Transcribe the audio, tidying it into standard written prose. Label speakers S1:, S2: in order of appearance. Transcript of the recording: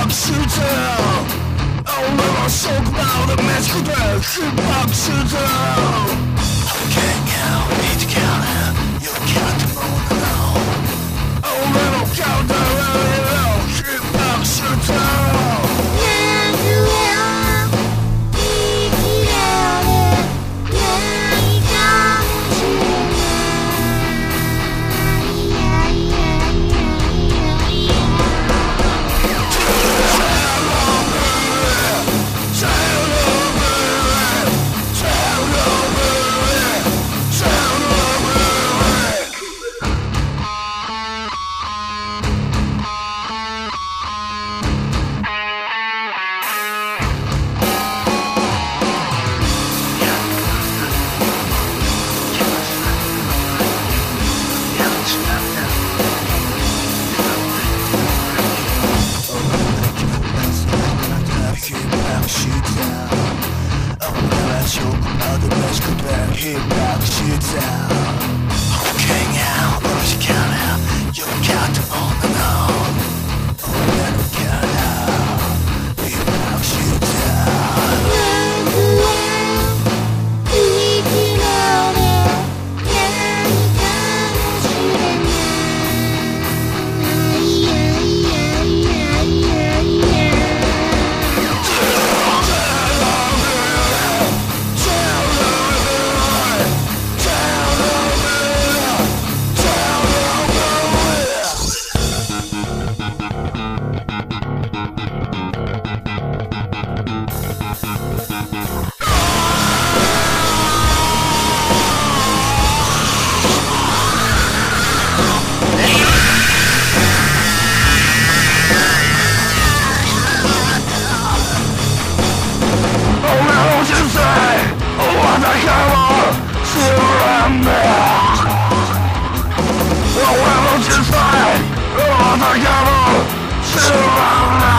S1: 迫して俺は職場で飯食って逼迫して Hang out, need to count out You can't move now 俺の顔で逼迫してHip hop shoots out Hang out, lose your count out You got to own the known Oh, never count out Hip hop shoots out 我为了竞赛，我的愿望是完美。